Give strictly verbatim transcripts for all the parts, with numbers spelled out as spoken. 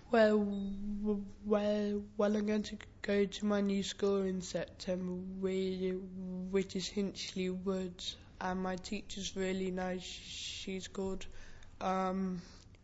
Well, w- well, well, I'm going to go to my new school in September, whi- which is Hinchley Woods, and my teacher's really nice. She's called um,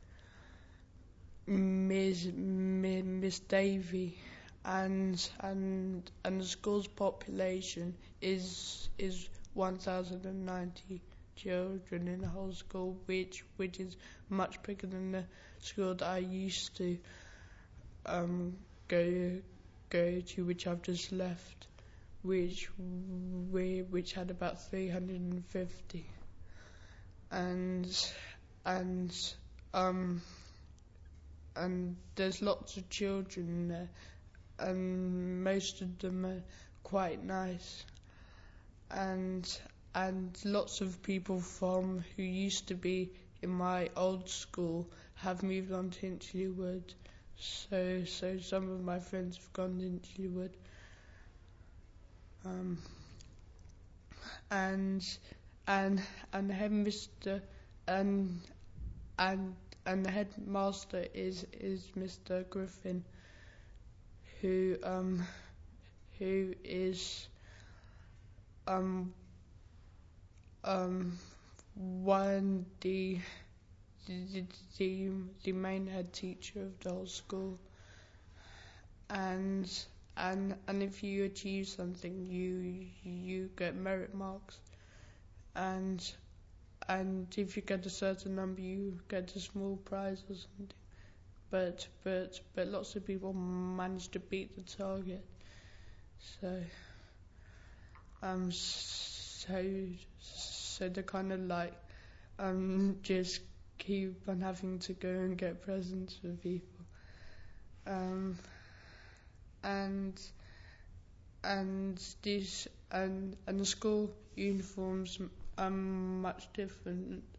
Miss Mi- Miss Davy, and and and the school's population is is one thousand ninety children in the whole school, which which is much bigger than the school that I used to um, go go to, which I've just left, which we which had about three hundred fifty, and and um and there's lots of children there, and most of them are quite nice, and and lots of people from who used to be in my old school have moved on to Hinchley Wood. So so some of my friends have gone to Hinchley Wood. Um, and and and the headmaster and and and the headmaster is is Mister Griffin, who um who is um um one the the the, the main head teacher of the whole school, and and and if you achieve something, you you get merit marks, and and if you get a certain number, you get a small prize or something. But but but lots of people manage to beat the target. So um so so they kind of like um just keep on having to go and get presents for people. Um and and this and and the school uniforms are much different